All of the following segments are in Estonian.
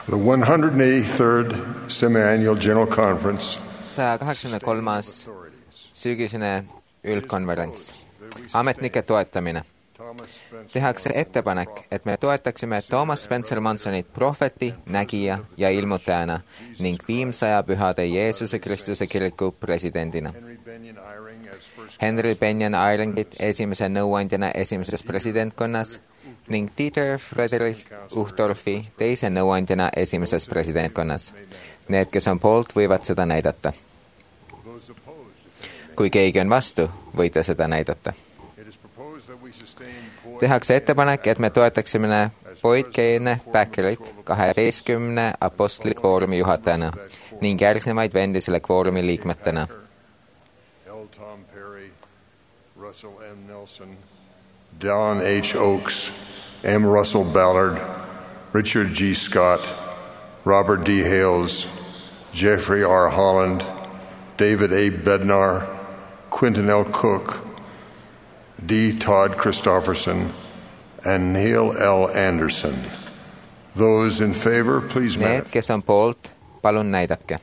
The 183rd Semi-Annual General Conference 183. sügisene üldkonverents. Ametnike toetamine. Tehakse ettepanek, et me toetaksime Thomas Spencer Mansonit prohveti, nägija ja ilmutajana ning Viimsaja Pühade Jeesuse Kristuse kiriku presidendina. Henry Benyon Eyringit esimese nõuandjana esimeses presidentkonnas ning Dieter Friedrich Uchtdorfi teise nõuandjana esimeses presidentkonnas. Need, kes on poolt, võivad seda näidata. Kui keegi on vastu, võite seda näidata. Tehakse ettepanek, et me toetaksime Boyd Keene Backerit 12 apostli kvoorumi juhatajana ning järgnevaid vendi selle kvoorumi liikmetena. Russell M. Nelson, Don H. Oaks, M. Russell Ballard, Richard G. Scott, Robert D. Hales, Jeffrey R. Holland, David A. Bednar, Quentin L. Cook, D. Todd Christofferson, and Neil L. Anderson. Those in favor, please Need, kes on poolt, palun näidake.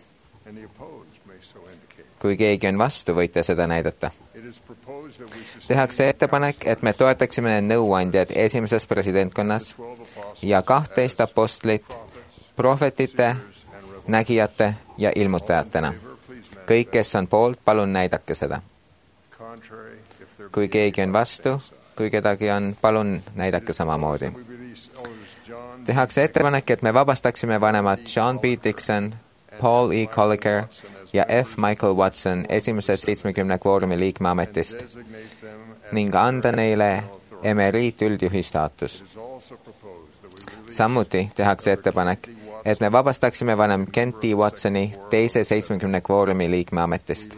Kui keegi on vastu, võite seda näidata. Tehakse ettepanek, et me toetaksime nõuandjad esimeses presidentkonnas ja 12 apostlit prohvetite, nägijate ja ilmutajatena. Kõik, kes on poolt, palun näidake seda. Kui keegi on vastu, kui kedagi on, palun näidake samamoodi. Tehakse ettepanek, et me vabastaksime vanemad John B. Dixon, Paul E. Colliker ja F. Michael Watson esimesest 70 kvoorumi liikme ametist ning anda neile emeriit üldjuhi staatus. Samuti tehakse ettepanek, et me vabastaksime vanem Kent D. Watsoni teise 70 kvoorumi liikme ametist.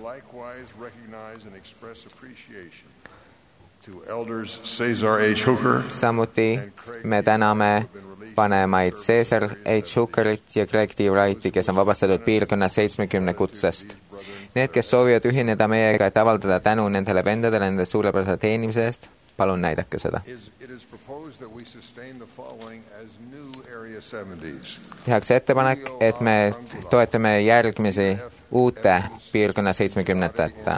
Samuti me täname vanemaid Caesar H. Hookerit ja Greg D. Wrighti, kes on vabastatud piirkonnas 70 kutsest. Need, kes soovivad ühineda meiega, et avaldada tänu nendele vendadele nende suurepärase teenimise eest, palun näidake seda. Tehakse ettepanek, et me toetame järgmisi uute piirkonna 70-ndate.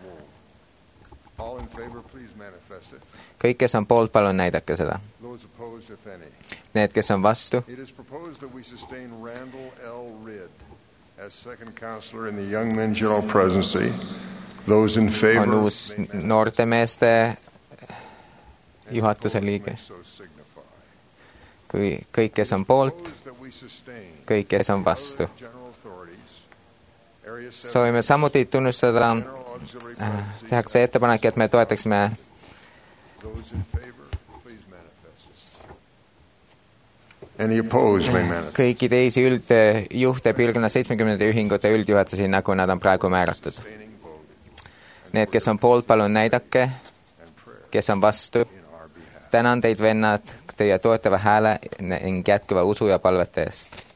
Kõik, kes on poolt, palun näidake seda. Need, kes on vastu. On uus noortemeeste juhatuse liige. Kui kõik, kes on poolt, kõik, kes on vastu. Soovime samuti tunnustada, tehakse ettepanek, et me toetaksime kõiki teisi üldjuhte piirkonna 70 ühingute üldjuhatusi, nagu nad on praegu määratud. Need, kes on poolt, palun näidake, kes on vastu. Tänan teid, vennad, teie toetava hääle ning jätkuva usu ja palvete eest.